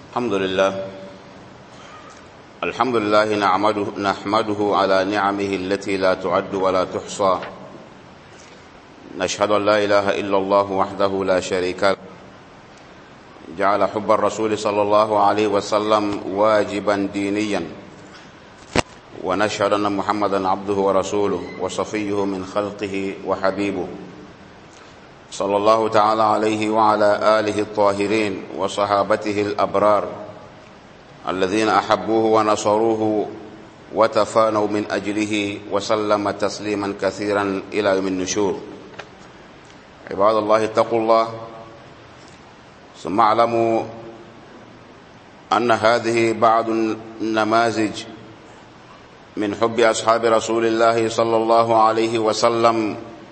الحمد لله نحمده على نعمه التي لا تعد ولا تحصى. نشهد أن لا إله إلا الله وحده لا شريك له، جعل حب الرسول صلى الله عليه وسلم واجبا دينيا، ونشهد أن محمدا عبده ورسوله وصفيه من خلقه وحبيبه، صلى الله تعالى عليه وعلى آله الطاهرين وصحابته الأبرار الذين أحبوه ونصروه وتفانوا من أجله، وسلم تسليما كثيرا إلى يوم النشور. عباد الله، اتقوا الله، ثم اعلموا أن هذه بعض النماذج من حب أصحاب رسول الله صلى الله عليه وسلم،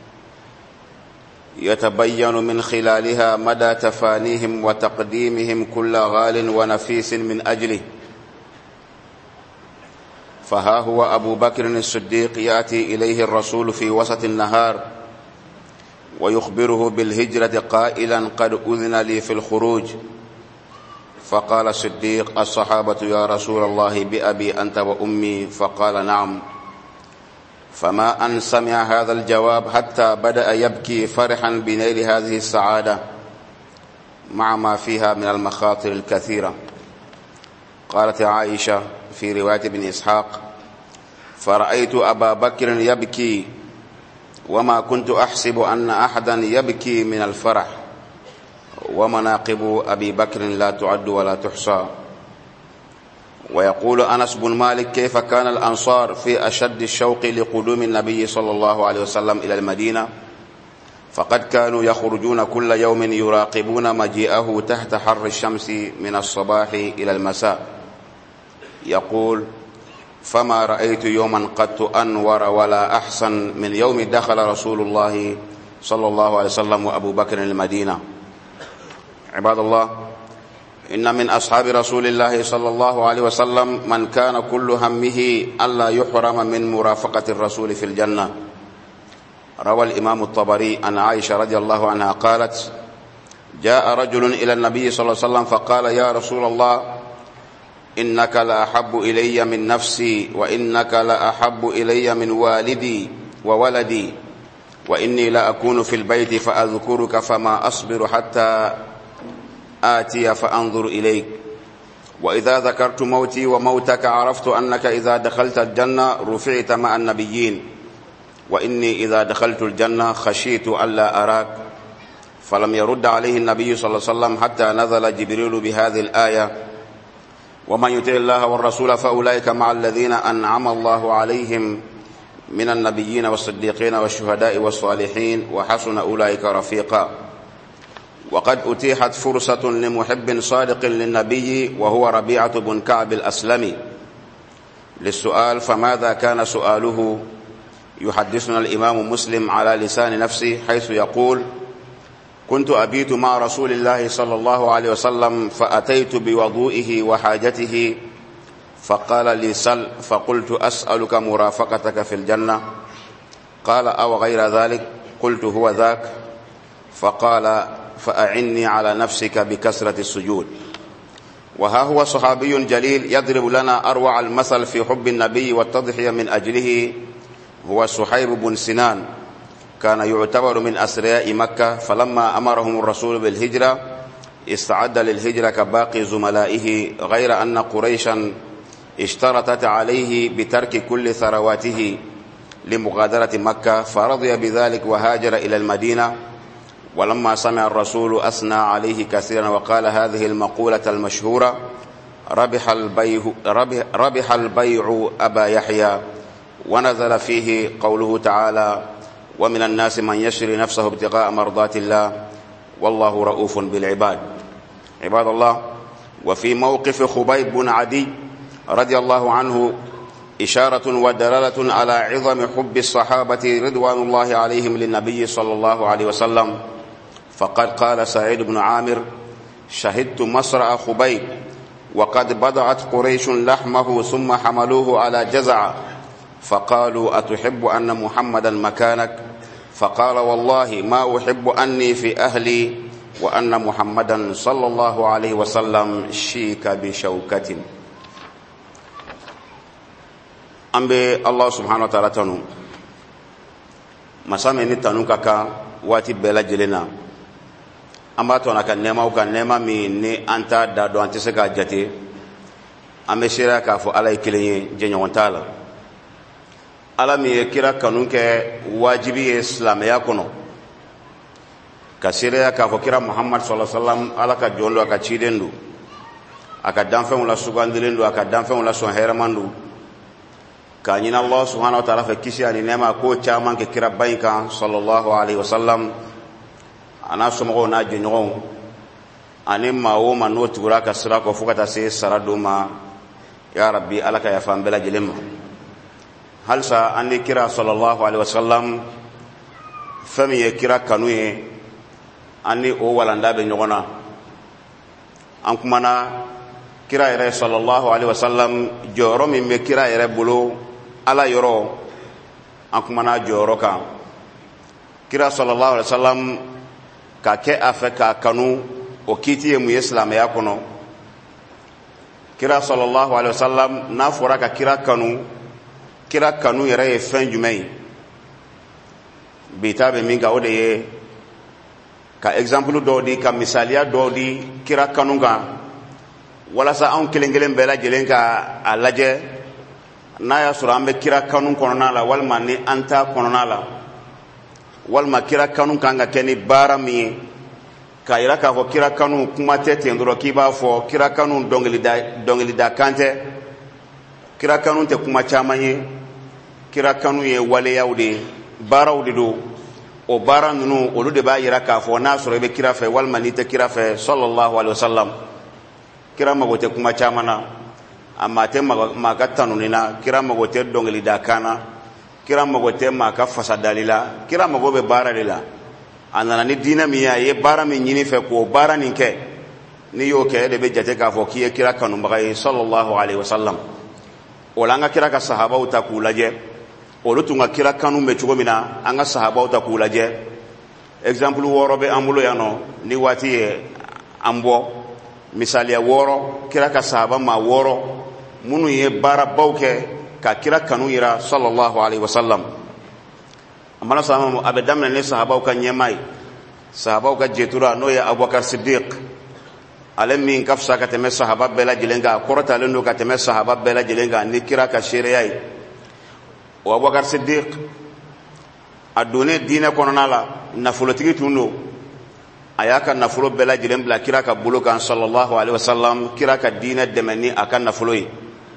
يتبين من خلالها مدى تفانيهم وتقديمهم كل غال ونفيس من أجله. فها هو أبو بكر الصديق يأتي إليه الرسول في وسط النهار ويخبره بالهجرة قائلا: قد أذن لي في الخروج. فقال الصديق: الصحابة يا رسول الله بأبي أنت وأمي؟ فقال: نعم. فما أن سمع هذا الجواب حتى بدأ يبكي فرحا بنيل هذه السعادة مع ما فيها من المخاطر الكثيرة. قالت عائشة في رواية ابن إسحاق: فرأيت أبا بكر يبكي وما كنت أحسب أن أحدا يبكي من الفرح. ومناقب أبي بكر لا تعد ولا تحصى. ويقول أنس بن مالك: كيف كان الأنصار في أشد الشوق لقدوم النبي صلى الله عليه وسلم إلى المدينة، فقد كانوا يخرجون كل يوم يراقبون مجيئه تحت حر الشمس من الصباح إلى المساء. يقول: فما رأيت يوما قد أنور ولا أحسن من يوم دخل رسول الله صلى الله عليه وسلم وأبو بكر المدينة. عباد الله، إن من أصحاب رسول الله صلى الله عليه وسلم من كان كل همه ألا يحرم من مرافقة الرسول في الجنة. روى الإمام الطبري عن عائشة رضي الله عنها قالت: جاء رجل إلى النبي صلى الله عليه وسلم فقال: يا رسول الله، إنك لأحب إلي من نفسي، وإنك لأحب إلي من والدي وولدي، وإني لأكون في البيت فأذكرك فما أصبر حتى آتي فأنظر إليك، وإذا ذكرت موتي وموتك عرفت أنك إذا دخلت الجنة رفعت مع النبيين، وإني إذا دخلت الجنة خشيت ألا أراك. فلم يرد عليه النبي صلى الله عليه وسلم حتى نزل جبريل بهذه الآية: ومن يطع الله والرسول فأولئك مع الذين أنعم الله عليهم من النبيين والصديقين والشهداء والصالحين وحسن أولئك رفيقا. وقد أتيحت فرصة لمحب صادق للنبي وهو ربيعة بن كعب الأسلمي للسؤال، فماذا كان سؤاله؟ يحدثنا الإمام مسلم على لسان نفسه حيث يقول: كنت أبيت مع رسول الله صلى الله عليه وسلم فأتيت بوضوئه وحاجته فقال لي: سل. فقلت: أسألك مرافقتك في الجنة. قال: أو غير ذلك؟ قلت: هو ذاك. فقال: فأعني على نفسك بكثرة السجود. وها هو صحابي جليل يضرب لنا أروع المثل في حب النبي والتضحية من أجله، هو صهيب بن سنان. كان يعتبر من أثرياء مكة، فلما أمرهم الرسول بالهجرة استعد للهجرة كباقي زملائه، غير أن قريشا اشترطت عليه بترك كل ثرواته لمغادرة مكة، فرضي بذلك وهاجر إلى المدينة. ولما سمع الرسول أثنى عليه كثيرا وقال هذه المقولة المشهورة: ربح البيع أبا يحيى. ونزل فيه قوله تعالى: ومن الناس من يشري نفسه ابتغاء مرضات الله والله رؤوف بالعباد. عباد الله، وفي موقف خبيب بن عدي رضي الله عنه إشارة ودلالة على عظم حب الصحابة رضوان الله عليهم للنبي صلى الله عليه وسلم. فقد قال سعيد بن عامر: شهدت مصرع خبيب وقد بضعت قريش لحمه ثم حملوه على جزع، فقالوا: أتحب أن محمدا مكانك؟ فقال: والله ما أحب أني في أهلي وأن محمدا صلى الله عليه وسلم شيك بشوكة أم الله سبحانه وتعالى تنو مسامي نتنو كاكا واتي بلا جلنا أما تونا كنما وكنما مي أنت دادو أنت سكا جاتي أم شيرا كافو على كليني جنيون تالا ala mi kira kanun kɛ wajibi ye silamɛya kɔnɔ ka seereya k'a fɔ kira Muhammad sallallahu alaihi wasallam ala ka jɔn do a ka ciden do a ka danfɛnw la sugandilen do a ka danfɛnw la sɔn hɛrɛman do k'a ɲini Allah subhanahu wa ta'ala fɛ kisi ani nɛɛma ko caman kɛ kira ba in kan sallallahu alaihi wasallam a n'a somɔgɔw n'a jɛɲɔgɔnw ani maa o maa n'o tugura ka sira kɔ fo ka taa se sara don ma ya rabbi ala ka yafa an bɛɛ lajɛlen ma halsa andi kira sallallahu alaihi wasallam fami ye kira kanu ye andi o walanda be ɲɔgɔnna an kumana kira yɛrɛ sallallahu alaihi wasallam jɔyɔrɔ min be kira yɛrɛ bolo ala yɔrɔ an kumana jɔyɔrɔ kan kira sallallahu alaihi wasallam ka kɛ a fɛ k'a kanu o kiiti ye mun ye silamɛya kɔnɔ kira sallallahu alaihi wasallam n'a fɔra ka kira kanu yɛrɛ ye fɛn jumɛn ye bi ta bɛ min kan o de ye ka exemple dɔw di ka misaliya dɔw di kira kanu kan walasa anw kelen kelen bɛɛ lajɛlen ka a lajɛ n'a y'a sɔrɔ an bɛ kira kanu kɔnɔna la walima ni an t'a kɔnɔna la walima kira kanu kan ka kɛ ni baara min ye k'a yira k'a fɔ kira kanu kuma tɛ ten dɔrɔn k'i b'a fɔ kira kanu dɔnkilida kan tɛ kira kanu tɛ kuma caman ye kira kanu ye waleyaw de baaraw de do o baara ninnu olu de b'a yira k'a fɔ n'a sɔrɔ i bɛ kira fɛ walima n'i tɛ kira fɛ sallallahu alaihi wasallam kira mago tɛ kuma caman na a maa tɛ maa ka tanuni na kira mago tɛ dɔnkilida kan na kira mago tɛ maa ka fasadali la kira mago bɛ baara de la a nana ni diinɛ min ye a ye baara min ɲini fɛ k'o baara nin kɛ n'i y'o kɛ e de bɛ jate k'a fɔ k'i ye kira kanubaga ye sallallahu alaihi wasallam o la an ka kira ka sahabaw ta k'u lajɛ olu tun ka kira kanu bɛ cogo min na an ka sahabaw ta k'u lajɛ exemple 6 bɛ an bolo yan nɔ ni waati ye an bɔ misaliya 6 kira ka sahaba maa 6 minnu ye baarabaw kɛ ka kira kanu yira sallallahu alaihi wasallam a mana sɔn a bɛ daminɛ ni sahabaw ka ɲɛmaa ye sahabaw ka jetura n'o ye Abubakar Siddiq ale min ka fisa ka tɛmɛ sahaba bɛɛ lajɛlen kan a kɔrɔtalen don ka tɛmɛ sahaba bɛɛ lajɛlen kan ni kira ka seereya ye o Abubakar Siddiq a donnen diinɛ kɔnɔna la nafolotigi tun don a y'a ka nafolo bɛɛ lajɛlen bila kira ka bolo kan sallallahu alaihi wasallam kira ka diinɛ dɛmɛ ni a ka nafolo ye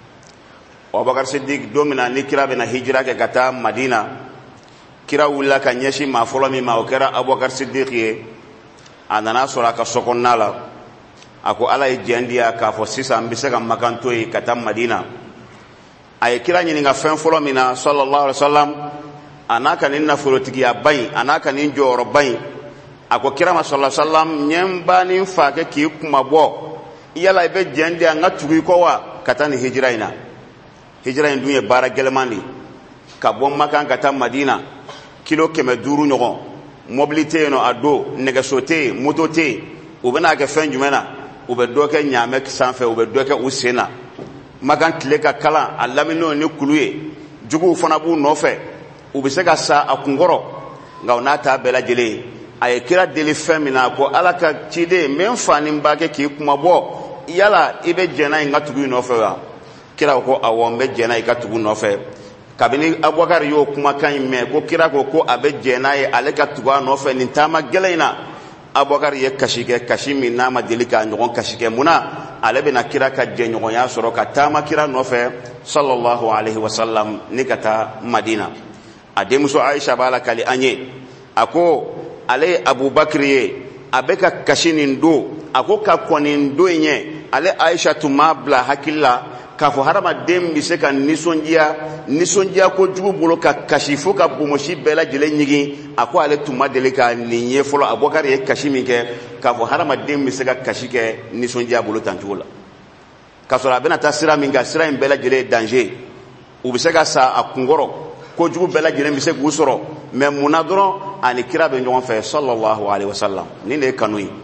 o Abubakar Siddiq don min na ni kira bɛna hijira kɛ ka taa Madina kira wulila ka ɲɛsin maa fɔlɔ min ma o kɛra Abubakar Siddiq ye a nana sɔrɔ a ka sokɔnɔna la a ko ala ye jɛn diya k'a fɔ sisan n bɛ se ka makan to yen ka taa Madina a ye kira ɲininka fɛn fɔlɔ min na sallallahu alaihi wasallam a n'a ka nin nafolotigiya ba in a n'a ka nin jɔyɔrɔ ba in a ko kira ma sallallahu alaihi wasallam ɲɛ n ba ni n fa kɛ k'i kuma bɔ yala i bɛ jɛn diya n ka tugu i kɔ wa ka taa nin hijira in na hijira in dun ye baara gɛlɛman de ka bɔ Makan ka taa Madina kilo 500 ɲɔgɔn mobili tɛ yen nɔ a don nɛgɛso tɛ yen moto tɛ yen u bɛna kɛ fɛn jumɛn na u bɛ dɔ kɛ ɲaamɛ sanfɛ u bɛ dɔ kɛ u sen na Makan tile ka kalan a laminiw ni kulu ye juguw fana b'u nɔfɛ u bɛ se ka sa a kunkɔrɔ nka o n'a ta bɛɛ lajɛlen a ye kira deli fɛn min na ko ala ka ciden n bɛ n fa ni n ba kɛ k'i kuma bɔ yala i bɛ jɛnna in ka tugu i nɔfɛ wa kira ko awɔ n bɛ jɛnna i ka tugu nɔfɛ kabini Abubakar y'o kumakan in mɛn ko kira ko a bɛ jɛnna ye ale ka tugu a nɔfɛ nin taama gɛlɛn in na Abubakar ye kasi kɛ kasi min n'a ma deli k'a ɲɔgɔn kasi kɛ munna ale bɛna kira ka jɛɲɔgɔnya sɔrɔ ka taama kira nɔfɛ sallallahu alaihi wasallam ni ka taa Madina a denmuso Aisha b'a la kali an ye a ko ale ye Abubakar ye a bɛ ka kasi nin don a ko ka kɔn nin don in ɲɛ ale Aisha tun m'a bila hakili la k'a fɔ hadamaden bɛ se ka nisɔndiya kojugu bolo ka kasi fo ka bonbonsi bɛɛ lajɛlen ɲigin a ko ale tun ma deli ka nin ye fɔlɔ Abubakar ye kasi min kɛ k'a fɔ hadamaden bɛ se ka kasi kɛ nisɔndiya bolo tan cogo la k'a sɔrɔ a bɛna taa sira min kan sira in bɛɛ lajɛlen ye danger u bɛ se ka sa a kunkɔrɔ kojugu bɛɛ lajɛlen bɛ se k'u sɔrɔ mais munna dɔrɔn a ni kira bɛ ɲɔgɔn fɛ sallallahu alaihi wasallam nin de ye kanu ye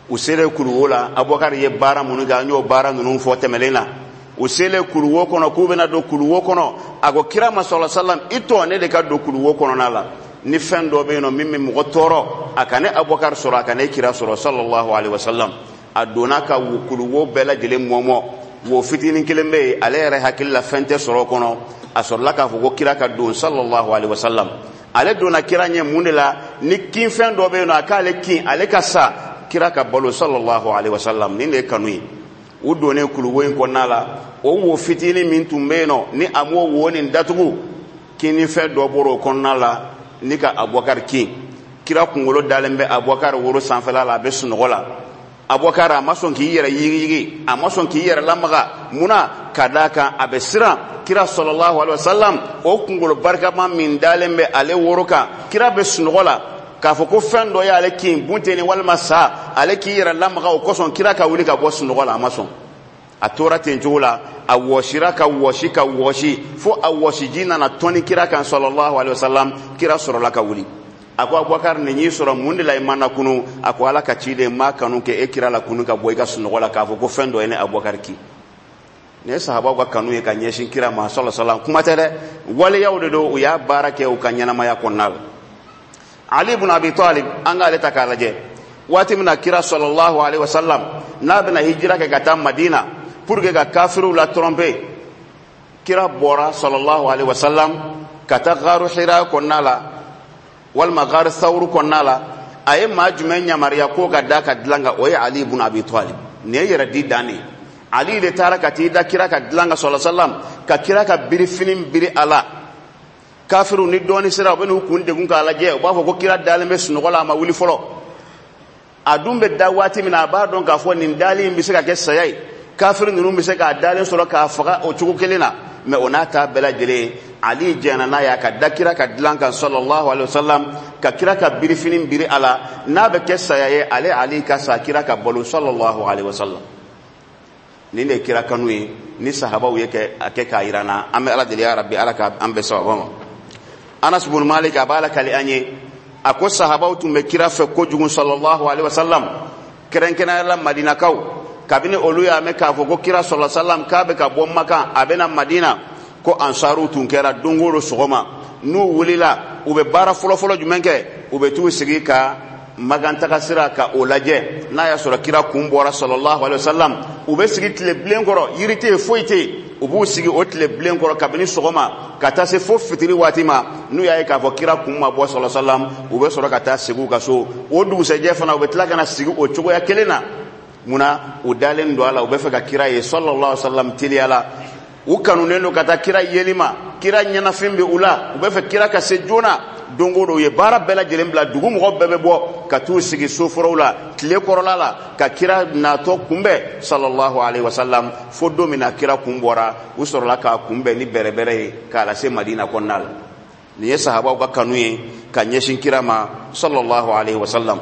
usele kuruwola Abubakar ye bara munuga nyo bara nunu fo temelena usele kuruwo kono kubena do kuruwo kono ago kira ma sallallahu alaihi wasallam ito ne de ka do kuruwo kono nala ni fendo be no mimmi mo toro akane Abubakar sura akane kira sura sallallahu alaihi wasallam adona ka kuruwo bela jele momo wo fitini kelembe ale re hakilla fente sura kono asorla ka fo kira ka do sallallahu alaihi wasallam ale dona kira nye mundela ni kin fendo be no akale kin ale ka sa kira ka balo sallallahu alaihi wasallam ni ne kanui udone kuruwo en konala o wo fitini min tumbeno ni amo woni datugu kini fe do boro konala ni ka Abubakar kin kira kungolo dalembe Abubakar woro sanfala la be sunogola Abubakar amason ki yere yigi amason ki yere lamaga muna kadaka abesira kira sallallahu alaihi wasallam o kungolo barka ma min dalembe ale woroka kira be sunogola ka fo ko fendo ya ale kin bunteni walma sa ale ki yere lamaga o koson kira ka wuli ka bo sunogola amason atora tenjula awoshira ka woshi fo awoshi jina na toni kira kan sallallahu alaihi wasallam kira sorola ka wuli ako Abubakar ne nyi soro mundi la imana kunu ako ala ka chide ma kanu ke ekira la kunu ka boy ka sunogola ka fo ko fendo ene Abubakar ki ne sahaba ko kanu e ka nyeshin kira ma sallallahu alaihi wasallam kuma tere wale yawde do ya barake o kanyana ma ya konnal Ali ibn Abi Talib anga le takalaje wati mina kira sallallahu alaihi wasallam na bina hijra ke gata Madina pour que ga kafiru la tromper kira bora sallallahu alaihi wasallam kata garu Hira konnala wal magar thawru konnala ay majmen nyamariya ko ga daka dilanga o Ali ibn Abi Talib ne yera di dani Ali le tarakati da kira ka dilanga sallallahu alaihi wasallam ka kira ka biri finim biri ala kafiru ni doni sira benu kunde gun ka ala je ba ko kira dalme sunogola ma wuli folo adumbe dawati mina ba don ka fo nin dali mbi se ka ke sayai kafiru nunu mbi se ka dalin solo ka faga o chugo kelena me onata bela jele Ali jana na ya ka dakira ka dilanga sallallahu alaihi wasallam ka kira ka biri finim biri ala na be ke sayai Ali ka sa kira ka bolu sallallahu alaihi wasallam ni ne kira kanui ni sahaba yake ake ka irana ame ala dili ya rabbi ala ka ambe sawaba Anas ibn Malik abala kali anye ako sahaba tumbe kira fe ko jugun sallallahu alaihi wasallam kerenkena la Madina kaw kabini olu ya me ka fo ko kira sallallahu alaihi wasallam ka be ka bo Makka abena Madina ko ansaru tunkera dongoro sogoma nu wulila ube bara folo jumenke ube tu sigi ka maganta kasira ka olaje na ya sura kira kumbora sallallahu alaihi wasallam ube sigi tile blenkoro yirite foite ubu sigi otle blenkoro kabini sogoma kata se fo fitiri watima nu ya ka fo kira kumma bo sallallahu alaihi wasallam ube sura kata sigu kaso odu se jefana ube tlaka na sigu o chogo ya kelena muna udalen do ala ube fa ka kira ye sallallahu alaihi wasallam tiliala ukanu neno kata kira yelima kira nyana fimbe ula ube fa kira ka se jona dongoro ye bara bela jelembla dugu mo bebe bo ka tu sigi soforola tile korola la ka kira na to kumbe sallallahu alaihi wasallam fo domina kira kumbora usorola ka kumbe ni berebere ka la se Madina konnal ni ye sahaba ka kanuye ka nyeshin kira ma sallallahu alaihi wasallam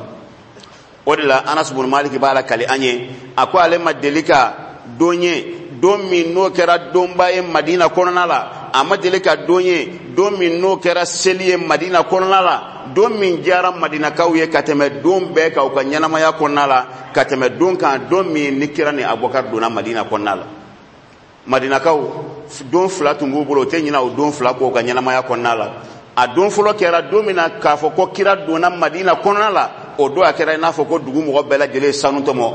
odila Anas ibn Malik bala kali anye akwa ale madelika donye domi no kera domba e Madina konnala amadelika donye domi no kera selie Madina konnala domi jara Madina kawye kateme dombe ka ukanyana maya konnala kateme donka domi nikira ni Abubakar dona Madina konnala Madina kaw don flatu nguburo tenyina o don flako ukanyana maya konnala a don folo kera domina ka fo ko kira dona Madina konnala o do akera na fo ko dugu mo bela jele sanuto mo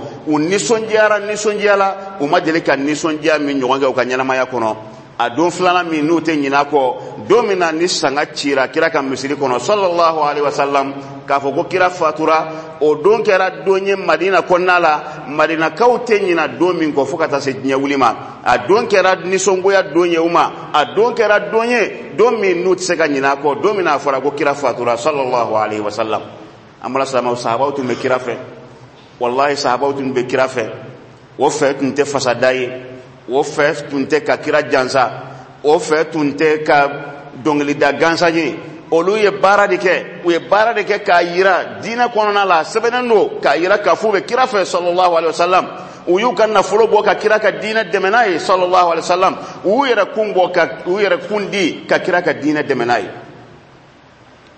nisonjiala o madelika nisonjia mi nyonga ukanyana maya kono a don flana mi nute nyina ko domina ni sanga chira kira ka misiri kono sallallahu alaihi wasallam ka fo ko kira fatura o don kera donye Madina konnala Madina kaute nyina domin ko fokata se nyawulima a don kera nisongoya donye uma a don kera donye domin nut se ka nyina ko domina fara ko kira fatura sallallahu alaihi wasallam amala sama sahaba tu me kira fe wallahi sahaba tu be kira fe wo fe tunte fasadai wo fe tunte ka kira jansa wo fe tunte ka dongli da gansa ni olu ye bara de ke ka yira dina konona la sebenando ka yira ka fu be kira fe sallallahu alaihi wasallam uyu kan na folo bo ka kira ka dina demenai sallallahu alaihi wasallam u yera kundi ka kira ka dina demenai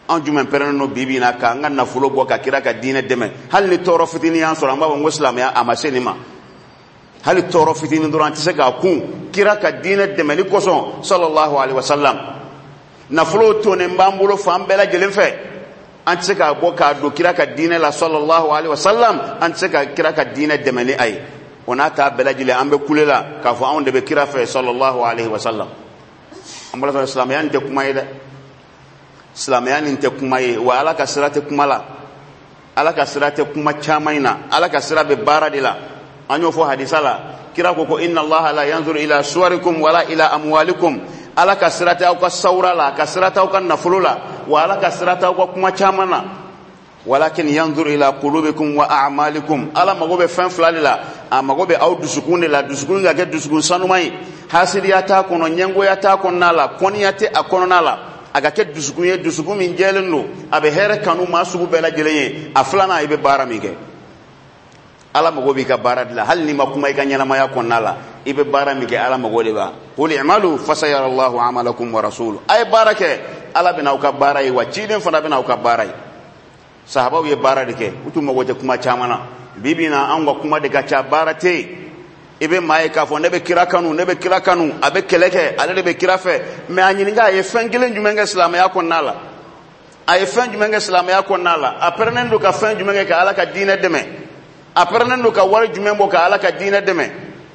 an jumen pereno bibina ka nga nafulo bo ka kira ka diine deme hal ni toro fitini yan soro amba ngo islam ya amasenima hal toro fitini durante se ka kun kira ka diine deme ni koson sallallahu alaihi wasallam nafulo to ne mbambulo fambela jelen fe an se ka bo ka do kira ka diine la sallallahu alaihi wasallam an se ka kira ka diine deme ni ay ona ta bela jile ambe kulela ka fo on de be kira fe sallallahu alaihi wasallam ambala islam ya nte kuma ida islamiyani nte kuma ye wa ala ka sira te kuma la ala ka sira te kuma caman na ala ka sira be baara de la an y'o fɔ hadisa la kira ko inna allaha la yanzuru ila suwarikum wala ila amwalikum ala ka sira te aw ka sawura la ka sira te aw ka nafolo la wa ala ka sira te aw ka kuma caman na walakin yanzuru ila qulubikum wa a'malikum ala mago be fɛn fila de la a mago be aw dusukun de la dusukun ka kɛ dusukun sanuman ye hasidiya t'a kɔnɔ ɲɛngoya t'a kɔnɔna la kɔniya tɛ a kɔnɔna la aga ke dusukun ye dusukun min jɛlen do a be hɛrɛ kanu maa sugu bɛɛ lajɛlen ye a filanan i be baara min kɛ ala mago b'i ka baara de la hali ni ma kuma i ka ɲɛnamaya kɔnɔna la i be baara min kɛ ala mago de b'a qul i'malu fasayara allahu amalakum wa rasuluhu a ye baara kɛ ala bena aw ka baara ye wa ciden fana bena aw ka baara ye sahabaw ye baara de kɛ u tun mago tɛ kuma caman na bibi na an ka kuma de ka ca baara tɛ yen i be maa ye k'a fɔ ne be kira kanu ne be kira kanu a be kɛlɛ kɛ ale de be kira fɛ mais a ɲininka a ye fɛn kelen jumɛn kɛ silamɛya kɔnɔna la a ye fɛn jumɛn kɛ silamɛya kɔnɔna la a pɛrɛnnen do ka fɛn jumɛn kɛ ka ala ka diinɛ dɛmɛ a pɛrɛnnen do ka wari jumɛn bɔ ka ala ka diinɛ dɛmɛ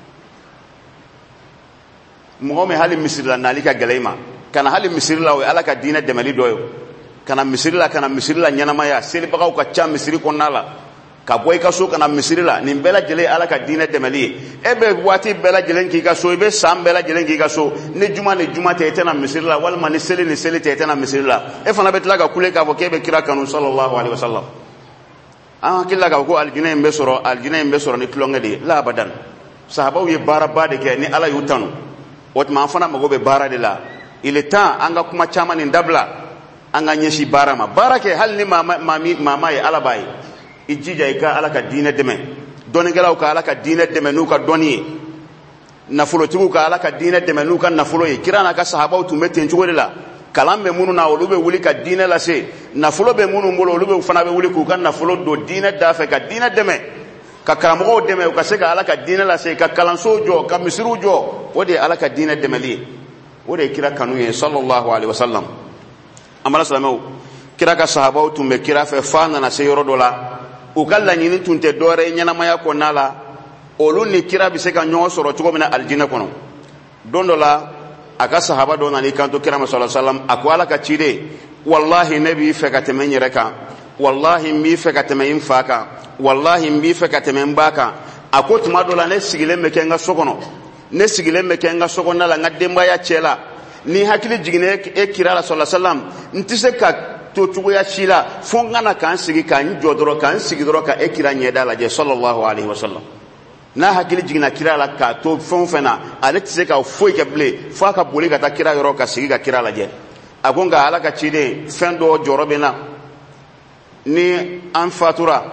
mɔgɔ min hali misiri la nali ka gɛlɛ i ma kana hali misiri la o ye ala ka diinɛ dɛmɛli dɔ ye kana misiri la ɲɛnamaya selibagaw ka ca misiri kɔnɔna la ka bɔ i ka so kana misiri la nin bɛɛ lajɛlen ala ka diinɛ dɛmɛli ye e bɛ waati bɛɛ lajɛlen k'i ka so i bɛ san bɛɛ lajɛlen k'i ka so ni juma ni juma tɛ i tɛna misiri la walima ni seli ni seli tɛ i tɛna misiri la e fana bɛ tila ka kule k'a fɔ k'e bɛ kira kanu sallallahu alaihi wasallam an hakili la k'a fɔ ko alijinɛ in bɛ sɔrɔ ni tulonkɛ de ye la abadan sahabaw ye baaraba de kɛ ni ala y'u tanu o tuma an fana mago bɛ baara de la il est temps an ka kuma caman nin dabila an ka ɲɛsin baara ma baara kɛ hali ni maa ye ala b'a ye i jija i ka ala ka diinɛ dɛmɛ dɔnnikɛlaw ka ala ka diinɛ dɛmɛ n'u ka dɔnni ye nafolotigiw ka ala ka diinɛ dɛmɛ n'u ka nafolo ye kira n'a ka sahabaw tun bɛ ten cogo de la kalan bɛ minnu na olu bɛ wuli ka diinɛ lase nafolo bɛ minnu bolo olu fana bɛ wuli k'u ka nafolo don diinɛ da fɛ ka diinɛ dɛmɛ ka karamɔgɔw dɛmɛ u ka se ka ala ka diinɛ lase ka kalansow jɔ ka misiriw jɔ o de ye ala ka diinɛ dɛmɛli ye o de ye kira kanu ye sallallahu alaihi wasallam amala silamɛw kira ka sahabaw tun bɛ kira fɛ f'a nana se yɔrɔ dɔ la u ka laɲini tun tɛ dɔwɛrɛ ye ɲɛnamaya kɔnɔna la olu ni kira bɛ se ka ɲɔgɔn sɔrɔ cogo min na alijinɛ kɔnɔ don dɔ la a ka sahaba dɔ nana i kanto kira ma sallallahu alaihi wasallam a ko ala ka ciden wallahi ne b'i fɛ ka tɛmɛ n yɛrɛ kan wallahi n b'i fɛ ka tɛmɛ n fa kan wallahi n b'i fɛ ka tɛmɛ n ba kan a ko tuma dɔ la ne sigilen bɛ kɛ n ka so kɔnɔ ne sigilen bɛ kɛ n ka so kɔnɔna la n ka denbaya cɛ la ni hakili jiginna e kira la sallallahu alaihi wasallam n tɛ se ka to cogoya si la fo n kana k'an sigi k'an jɔ dɔrɔn k'an sigi dɔrɔn ka e kira ɲɛda lajɛ sallallahu alaihi wasallam n'a hakili jiginna kira la k'a to fɛn o fɛn na ale tɛ se ka foyi kɛ bilen fo a ka boli ka taa kira yɔrɔ ka sigi ka kira lajɛ a ko nka ala ka ciden fɛn dɔ jɔrɔ bɛ n na ni an fatura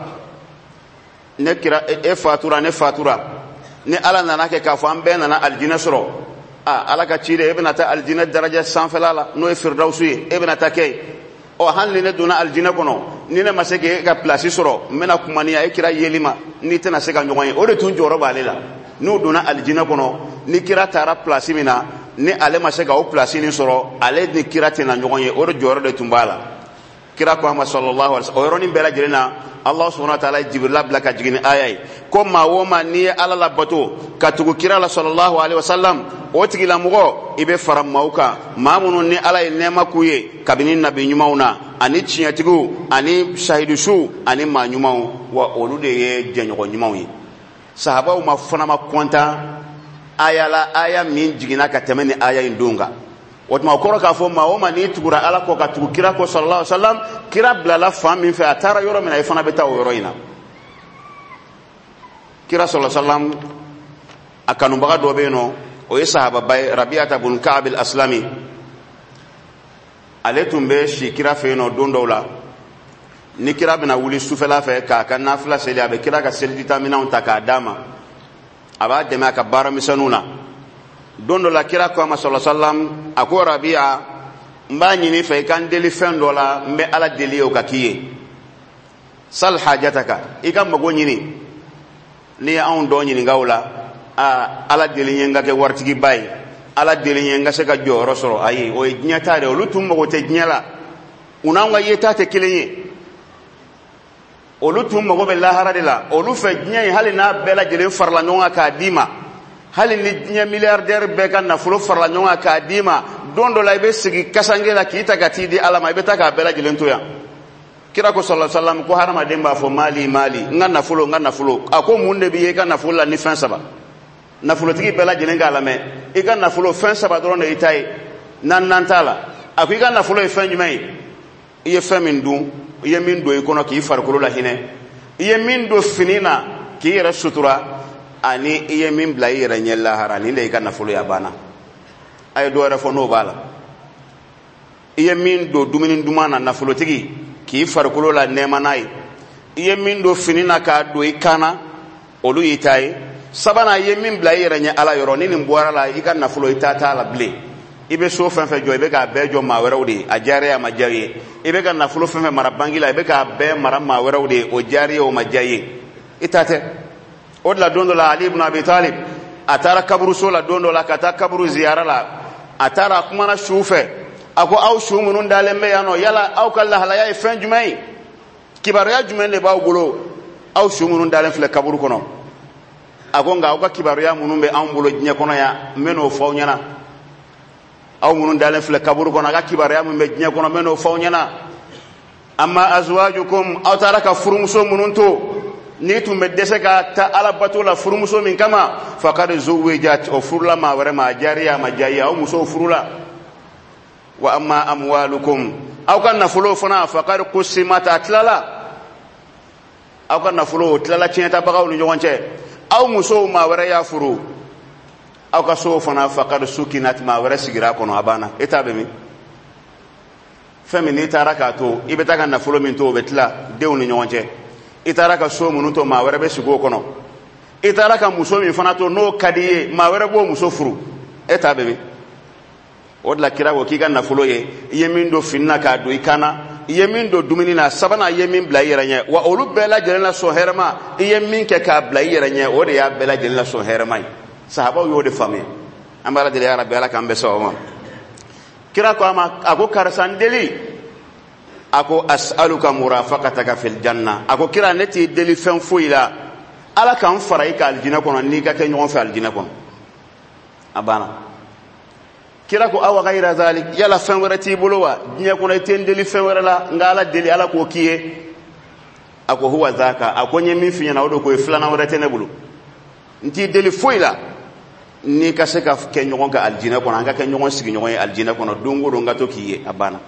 ne kira e fatura ne fatura ni ala nana kɛ k'a fɔ an bɛɛ nana alijinɛ sɔrɔ ala ka ciden e bɛna taa alijinɛ daraja sanfɛla la n'o ye firdausi ye e bɛna taa kɛ hali ni ne donna alijinɛ kɔnɔ ni ne ma se k'e ka place sɔrɔ n bɛna kuma ni a ye kira yeli ma n'i tɛna se ka ɲɔgɔn ye o de tun jɔyɔrɔ b'ale la n'u donna alijinɛ kɔnɔ ni kira taara place min na ni ale ma se ka o place nin sɔrɔ ale ni kira tɛna ɲɔgɔn ye o de jɔyɔrɔ de tun b'a la kira ko a ma sallallahu alaihi wasallam o yɔrɔnin bɛɛ lajɛlen na Allah subhanahu wa ta'ala ye Jibrila bila ka jigin ni aya ye ko maa o maa n'i ye ala labato ka tugu kira la sallallahu alaihi wasallam o tigilamɔgɔ i bɛ fara maaw kan maa minnu ni ala ye nɛɛma k'u ye kabini nabi ɲumanw na ani tiɲɛtigiw ani sahidusu ani maa ɲumanw wa olu de ye jɛɲɔgɔn ɲumanw ye sahabaw ma fana ma kontan aya la aya min jiginna ka tɛmɛ ni aya in don kan o tuma o kɔrɔ k'a fɔ maa o maa n'i tugura ala kɔ ka tugu kira kɔ sallallahu alaihi wasallam kira bilala fan min fɛ a taara yɔrɔ min na i fana bɛ taa o yɔrɔ in na kira sallallahu alaihi wasallam a kanubaga dɔ bɛ yen nɔ o ye sahababa ye Rabi'ata bun Ka'b al-Aslami ale tun bɛ si kira fɛ yen nɔ don dɔw la ni kira bɛna wuli sufɛla fɛ k'a ka nafila seli a bɛ kira ka selijita minɛnw ta k'a d'a ma a b'a dɛmɛ a ka baara misɛnninw na don dɔ la kira ko a ma sallallahu alaihi wasallam a ko Rabi'a mba nyini fe kan deli fen dola mbe ala deli o kakiye sal hajataka ikam mago nyini ni an do nyini ngawla ala deli nyenga ke wartigi bay ala deli nyenga se ka joro soro ayi o nyata de lutum mago te nyala unanga yeta te kilenye olutum mago be lahara de la olu fe nyai halina bela jele farla nyonga ka dima halini nya milliardaire be kan na fulo farla nyonga ka dima dondo la ibe sigi kasangela kita gatidi alama ibe taka bela jele ntoya kira ko sallallahu alaihi wasallam ko harama demba fo mali nganna fulo ako munde biye kan na fulo ni fin saba na fulo tigi bela jele ngalame e kan na fulo fin saba dondo itai nan tala ako kan na fulo e fin jumai iye famin dun iye min do ikono ki farkolo la hine iye min do finina ki yera sutura ani iye min bla yera nyella harani le kan nafulu ya bana ay do refo no bala iye min do duminin dumana nafulu tigi ki farkolo la nema nay iye min do finina ka do ikana olu yitai sabana iye min bla yera nya ala yoro ni mbora la ikan nafulu itata la ble ibe so fenfe jo ibe ka bejo ma werawde a jare ma jaye ibe ka nafulo fenfe mara bangila ibe ka be mara ma werawde o jare o ma jaye itate odla dondo la ali ibn abi talib atara kaburu so la dondo la kata kaburu ziyara la atara kuma na shufe ako aw shumunun dalembe yano yala aw kala halaya e fen jumai kibaru ya jumai le baw gulo aw shumunun dalem fle kaburu kono ako nga o ka kibaru ya munumbe ambulo nya kono ya meno fawnyana aw munun dalen fle kaburu kono ga kibar ya me nya kono meno fawnyana amma azwajukum aw taraka furumuso munun to ni tumbe dese ka ta ala batula furumuso min kama faqad zuwijat o furla ma wara ma jariya ma jaya aw muso furula wa amma amwalukum aw kan nafulo fana faqad qusimat atlala aw kan nafulo tlala tienta bagaw ni jonche aw muso ma wara ya furu aw ka so fana faqad sukinat ma wara sigira kono abana etabe mi femini taraka to ibeta kan na fulo min to betla dewni nyonje itaraka so munu to ma wara be sigo kono itaraka muso min fana to no kadiye ma wara bo muso furu etabe mi odla kirawo ki kan na fulo ye yemin do finna ka do ikana yemin do dumini na sabana yemin bla yeranya wa olu bela jelena so herma yemin ke ka bla yeranya o de ya bela jelena so herma sahaba yo de famille ambara de ya rabbi ala kambe so kira ko ama ako karsandeli ako as'aluka murafaqataka fil janna ako kira neti deli fen fuila ala kan farai ka aljina kono ni ka ke nyon fa aljina kono abana kira ko awa ghayra zalik yala fen warati bulowa nya kono ten deli fen warala ngala deli ala ko kiye ako huwa zaka ako nyemi finya na odo ko flana warate ne bulu nti deli fuila ni ka se ka ke nyon ka aljina kono anga ke nyon sigi nyon aljina kono dungo do ngato kiye abana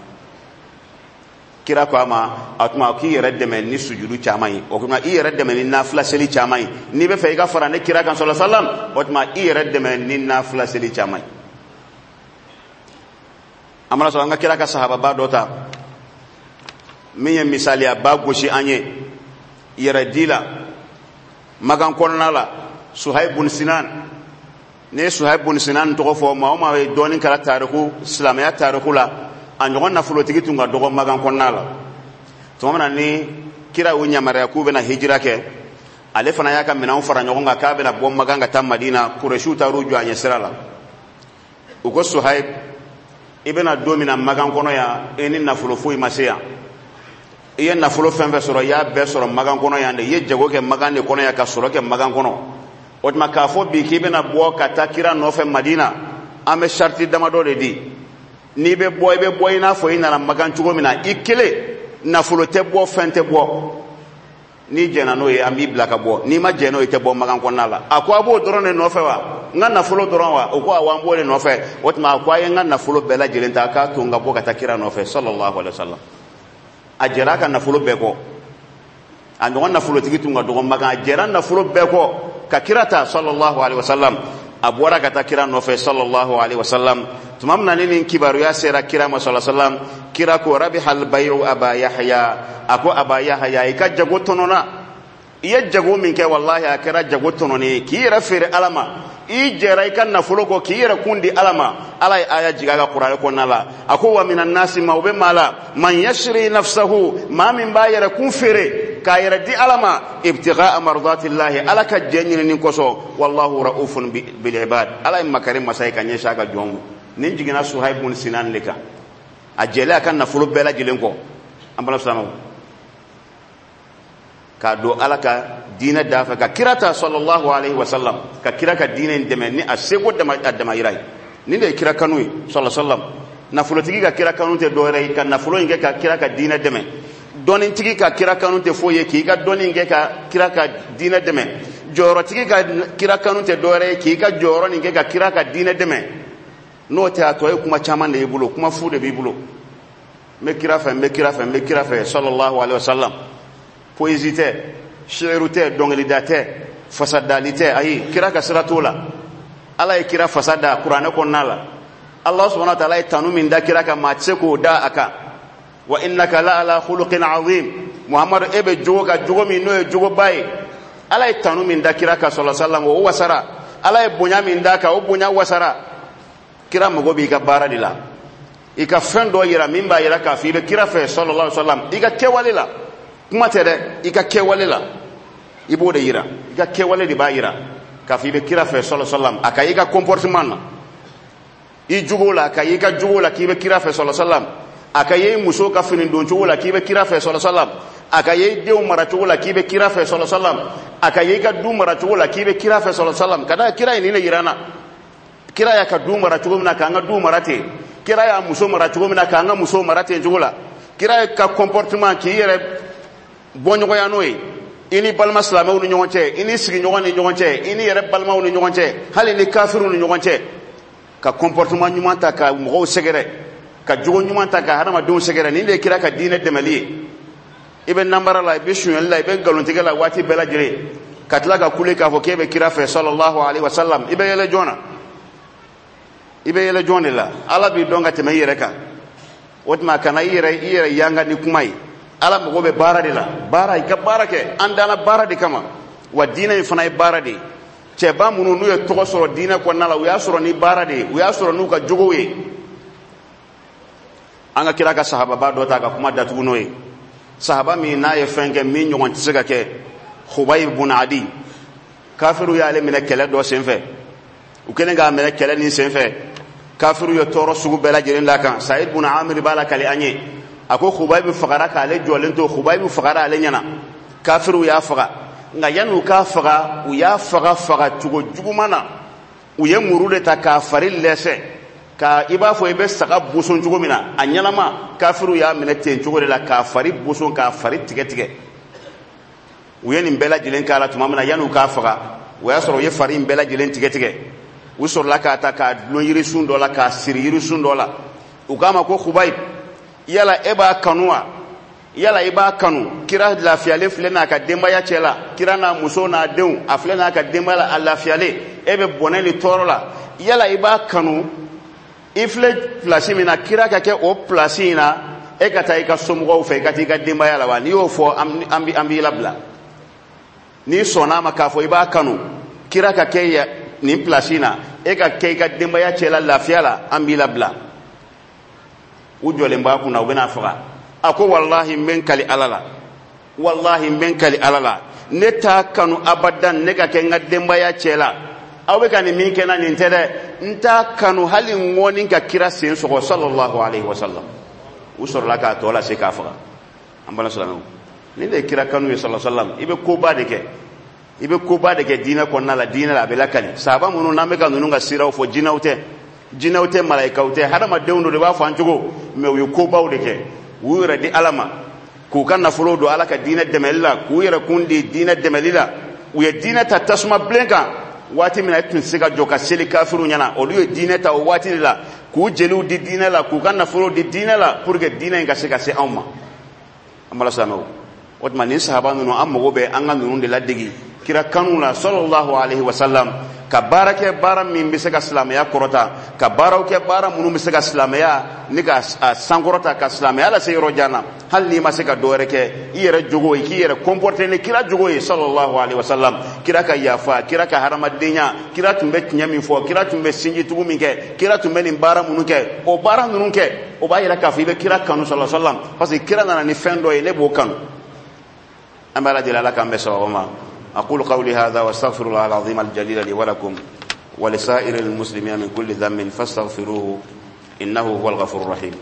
kira ko ama atuma ki yere men ni sujudu chamai o kuma i yere men ni nafila seli chamai ni be fe ga fara ne kira kan sallallahu alaihi wasallam atuma i yere men ni nafila seli chamai amara so anga kira ka sahaba ba dota min misali ba goshi anye yere dila magan konnala Suhaib bin Sinan ne Suhaib bin Sinan to fo ma o ma we doni kala tarihu islamiyya tarihu la anyon na fulo tigi tunga dogo magan konnala to mana ni kira wunya mara ku be na hijira ke ale fana yaka mina on fara nyoga ka be na bom magan ga tam Madina Quraishu ta ruju anya sirala uko Suhaib ibena domina magan kono ya eni na fulo fu imasia iye na fulo fembe soro ya be soro magan kono ya nde ye jago ke magan ne kono ya ka soro ke magan kono otma ka fo bi ke be na bo ka takira no fe Madina ame sharti damado de di ni be boy na fo ina na magan chugo mina ikele na fulo te bo fente bo ni jena no ye ambi blaka bo ni ma jeno ite bo magan konnala akwa bo dorone no fe wa ngana fulo doron wa ko awan bo le no fe otma akwa ye ngana fulo bela jelenta ka tunga bo ka takira no fe sallallahu alaihi wasallam ajera ka na fulo be ko ando na fulo tigi tunga do magan ajera na fulo be ko ka kirata sallallahu alaihi wasallam abora ka takira no fe sallallahu alaihi wasallam tumamna nini kibaru ya sera kira ma sallallahu alaihi wasallam kira ko rabihal bayu aba yahya ako aba yahya ikaja gotonona iya jago min ke wallahi akira jago tononi ki yera fere alama i jera ikan nafulo ko ki yera kundi alama alay aya jigaga qur'an ko nala ako wa minan nasi ma ube mala man yashri nafsahu ma min ba yera kun fere ka yera di alama ibtigha mardatillahi alaka jenni nin koso wallahu raufun bil ibad alay makarim masay kan yesha ga jongu nin jigina suhaibun sinan lika ajela kan nafulo bela jilen ko ambala sama ka do alaka dina dafa ka kirata sallallahu alaihi wasallam ka kira ka dina ndeme ni asego dama yirai ni de kira kanu sallallahu alaihi wasallam nafulo tigi ka kira kanu te do rai kan nafulo inge ka kira ka dina deme doni tigi ka kira kanu te foye ki ka doni inge ka kira ka dina deme joro tigi ka kira kanu te do rai ki ka joro inge ka kira ka dina deme no ta to kuma chaman de bulo kuma fu de bibulo me kira fa sallallahu alaihi wasallam poésie te shi'ru te donglida te fasadalité ayi kira ka siratola ala e kira fasada qur'ana ko nala allah subhanahu wa ta'ala e tanu min da kira ka matse ko da aka wa innaka la ala khuluqin azim muhammad ebe jogo mi no e jogo bay ala e tanu min da kira ka sallallahu alaihi wasallam o wasara ala e bonya min da ka o bonya wasara kira mogo bi ka baradila ika fendo yira min ba yira ka fi be kira fe sallallahu alaihi wasallam ika kewalila kuma tere ika kewale la ibo de yira ika kewale di ba yira ka fi be kira fe sallallahu alaihi wasallam aka ika comportement na i jugola aka ika jugola ki be kira fe sallallahu alaihi wasallam aka yi muso ka finin don jugola ki be kira fe sallallahu alaihi wasallam aka yi dew mara jugola ki be kira fe sallallahu alaihi wasallam aka yi ka du mara jugola ki be kira fe sallallahu alaihi wasallam kada kira ni ne yirana kira ya ka du mara jugola ka nga du marate kira ya muso mara jugola ka nga muso marate jugola kira ka comportement ki yere bonyogo ya noy ini balma salama unu nyonche ini sigi nyogon ni nyonche ini yere balma unu nyonche hali ni kafiru unu nyonche ka comportement nyumanta ka mo segere ka jogo nyumanta ka harama don segere ni le kira ka dine demali ibe nambara la ibe shun la ibe galontiga la wati bela jire katla ka kule ka foke be kira fe sallallahu alaihi wasallam ibe yele jona la ala bi donga te mayere ka wotma kana yere yanga ni kumai ala mogo be bara de la bara ika barake andana bara de kama wa dina yi fana bara de che ba munu nu ye togo soro dina ko nala u ya soro ni bara de u ya soro nu ka jogo we anga kira ka sahaba ba do ta ka kuma datugu no ye sahaba mi na ye fenge mi nyon tsega ke Khubayb ibn Adi kafiru ya le mine kele do senfe u kene ga mine kele ni senfe kafiru yo toro sugu bela jeren la kan Sa'id ibn Amir bala kale anye ako Khubayb fagara ka le jolento Khubayb fagara ale nyana kafiru ya faga nga yanu ka faga u ya faga tugo jugumana u ye murude ta kafari lese ka iba fo ibe saka buson jugumina anyalama kafiru ya minete jugore la kafari buson kafari tige u ye nin bela jilen kala tumamana yanu ka faga u ya soro ye fari bela jilen tige u soro la ka ta ka lo yiri sundo la ka siri yiri sundo la u kama ko Khubayb yala eba kanua yala iba kanu kira lafiyale flena ka dembaya chela kira na muso na deun aflena ka dembala lafiyale ebe boneli torola yala iba kanu ifle place mina kira ka ke o place ina e kata ika somugo fe kata ika dembaya la wani yo fo ambi labla ni sona makafo iba kanu kira ka ke ya ni place ina e ka ke ika dembaya chela lafiyala ambi labla ujole mba kuna ubena faga ako wallahi men kali alala neta kanu abadan neka ke ngademba ya chela awe kani min kena ni tere nta kanu hali ngoni ka kira sen so sallallahu alaihi wasallam usor la ka tola se ka faga ambala sallallahu ni de kira kanu sallallahu alaihi wasallam ibe ko ba de ke dina ko nala dina la belakali sahaba munu na me kanu nga siraw fo jinawte malaika ute hadama dewndo de ba fanjugo me wi ko bawde ke wura di alama ku kan nafulo do alaka dina demella ku yera kundi dina demelila wi dina ta tasma blenka wati mina tun siga joka seli kafiru nyana o liyo dina ta wati la ku jelu di dina la ku kan nafulo di dina la pour que dina nga siga se amma amala sano watma ni sahaba no ammo be anga nunu de la degi kira kanula sallallahu alaihi wasallam ka barake bara min bisaka islamaya korota ka baraw ke bara munu bisaka islamaya ni ka sankorota ka islamaya la seyro jana hal ni masaka dore ke iyere jogo ki yere comporter ne kira jogo sallallahu alaihi wasallam kira ka yafa kira ka haramadenya kira tumbe nyami fo kira tumbe sinji tugu min ke kira tumbe ni bara munu ke o bara nunu ke o ba yela ka fi be kira kanu sallallahu alaihi wasallam parce que kira nana ni fendo ile bo kanu amala dilala kambe sawama أقول قولي هذا واستغفر الله العظيم الجليل لي ولكم ولسائر المسلمين من كل ذنب فاستغفروه إنه هو الغفور الرحيم.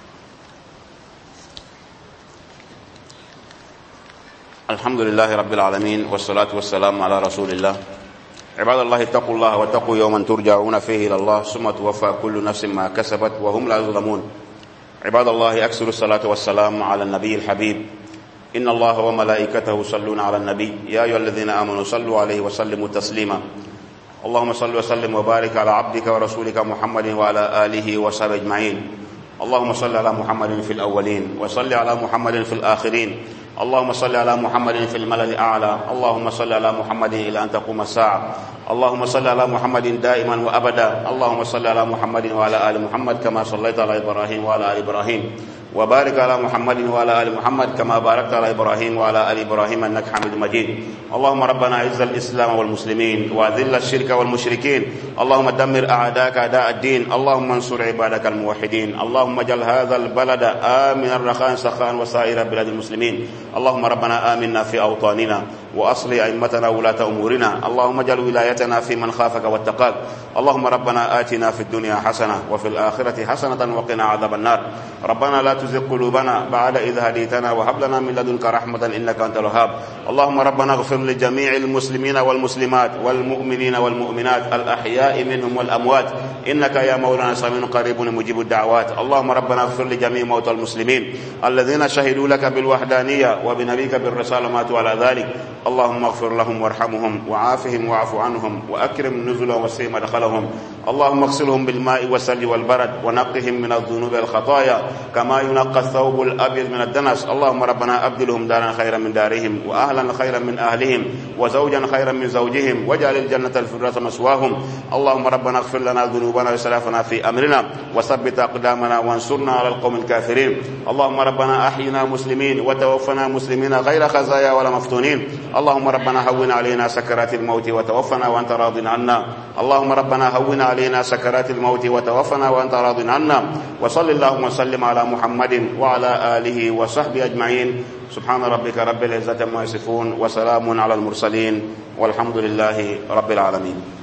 الحمد لله رب العالمين والصلاة والسلام على رسول الله. عباد الله اتقوا الله واتقوا يوما ترجعون فيه إلى الله ثم توفى كل نفس ما كسبت وهم لا يظلمون. عباد الله أكثروا الصلاة والسلام على النبي الحبيب. إن الله وملائكته يصلون على النبي يا أيها الذين آمنوا صلوا عليه وسلموا تسليما. اللهم صل وسلم وبارك على عبدك ورسولك محمد وعلى آله وصحبه أجمعين. اللهم صل على محمد في الأولين وصل على محمد في الآخرين. اللهم صل على محمد في الملأ الأعلى. اللهم صل على محمد إلى أن تقوم الساعة. اللهم صل على محمد دائما وأبدا. اللهم صل على محمد وعلى آل محمد كما صليت على إبراهيم وعلى آل إبراهيم وبارك على محمد وعلى آل محمد كما باركت على إبراهيم وعلى آل إبراهيم إنك حميد مجيد. اللهم ربنا أعز الإسلام والمسلمين وأذل الشرك والمشركين. اللهم دمر أعداءك أعداء الدين. اللهم انصر عبادك الموحدين. اللهم اجعل هذا البلد آمنا رخاء سخاء وسائر بلاد المسلمين. اللهم ربنا آمنا في أوطاننا وأصل أئمتنا ولاة أمورنا. اللهم اجعل ولايتنا في من خافك واتقاك. اللهم ربنا آتنا في الدنيا حسنة وفي الآخرة حسنة وقنا عذاب النار. ربنا لا تزغ قلوبنا بعد إذ هديتنا وهب لنا من لدنك رحمة إنك أنت الوهاب. اللهم ربنا اغفر لجميع المسلمين والمسلمات والمؤمنين والمؤمنات الأحياء منهم والأموات إنك يا مولانا سميع قريب مجيب الدعوات. اللهم ربنا اغفر لجميع موتى المسلمين الذين شهدوا لك بالوحدانية وبنبيك بالرسالة ماتوا على ذلك. اللهم اغفر لهم وارحمهم وعافهم واعف عنهم وأكرم نزلهم وسع مدخلهم. اللهم اغسلهم بالماء والثلج والبرد ونقهم من الذنوب والخطايا كما ينقى الثوب الأبيض من الدنس. اللهم ربنا أبدلهم دارا خيرا من دارهم وأهلا خيرا من أهلهم وزوجا خيرا من زوجهم واجعل الجنة الفردوس مسواهم. اللهم ربنا اغفر لنا ذنوبنا وإسرافنا في أمرنا وثبت أقدامنا وانصرنا على القوم الكافرين. اللهم ربنا أحينا مسلمين وتوفنا مسلمين غير خزايا ولا مفتونين. اللهم ربنا هون علينا سكرات الموت وتوفنا وأنت راض عنا. اللهم ربنا هون علينا سكرات الموت وتوفنا وأنت راض عنا. وصل اللهم وسلم على محمد وعلى آله وصحبه أجمعين. سبحان ربك رب العزة عما يصفون وسلام على المرسلين والحمد لله رب العالمين.